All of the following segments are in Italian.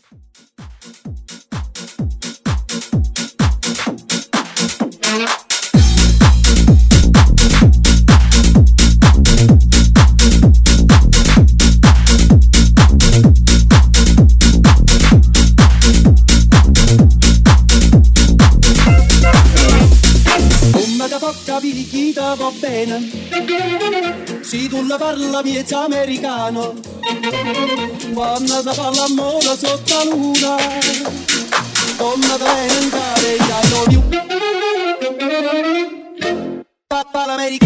Picchita va bene, se tu la parla miezza americano, quando si parla amore sotto la luna, come diventare I love you. Papa l'America.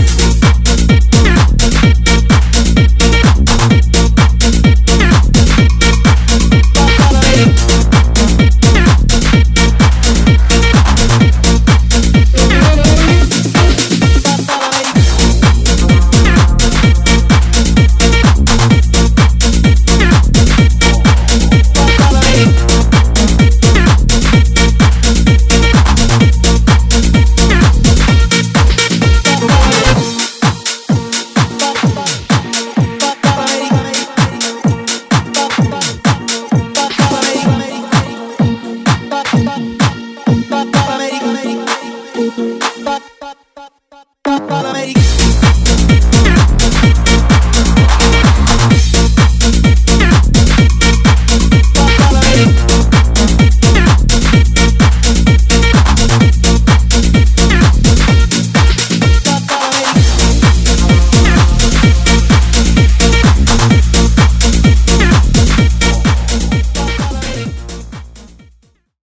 America.